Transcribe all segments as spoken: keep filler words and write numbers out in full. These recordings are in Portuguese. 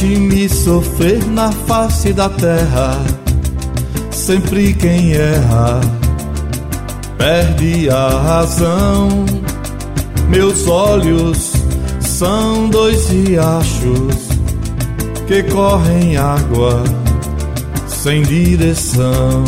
Deixe-me sofrer na face da terra. Sempre quem erra perde a razão. Meus olhos são dois riachos que correm água sem direção.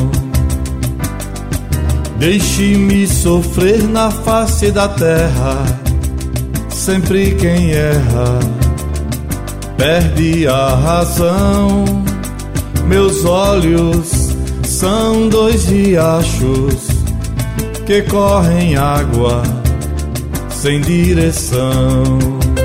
Deixe-me sofrer na face da terra. Sempre quem erra perde a razão. Meus olhos são dois riachos que correm água sem direção.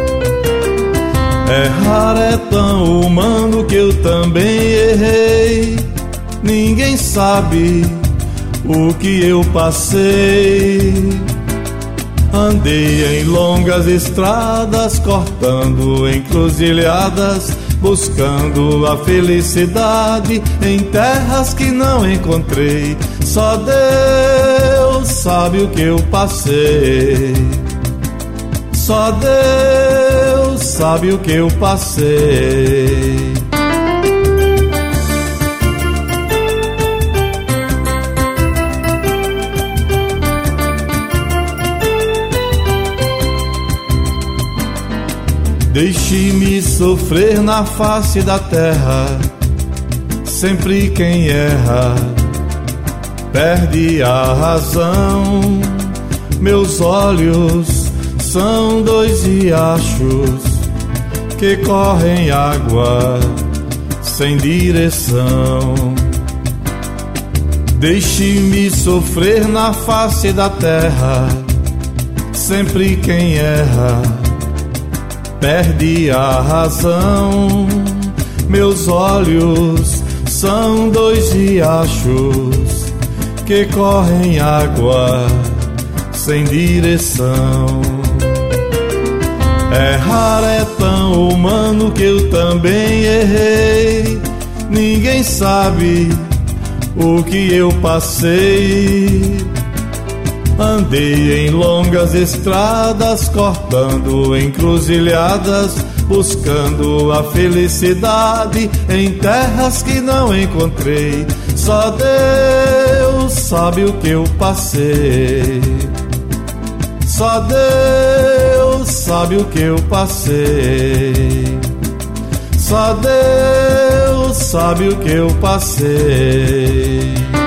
Errar é tão humano que eu também errei. Ninguém sabe o que eu passei. Andei em longas estradas, cortando encruzilhadas, buscando a felicidade em terras que não encontrei. Só Deus sabe o que eu passei. Só Deus sabe o que eu passei. Deixe-me sofrer na face da terra. Sempre quem erra perde a razão. Meus olhos são dois riachos que correm água sem direção. Deixe-me sofrer na face da terra. Sempre quem erra perde a razão. Meus olhos são dois riachos que correm água sem direção. Errar é tão humano que eu também errei. Ninguém sabe o que eu passei. Andei em longas estradas, cortando encruzilhadas, buscando a felicidade em terras que não encontrei. Só Deus sabe o que eu passei. Só Deus sabe o que eu passei. Só Deus sabe o que eu passei.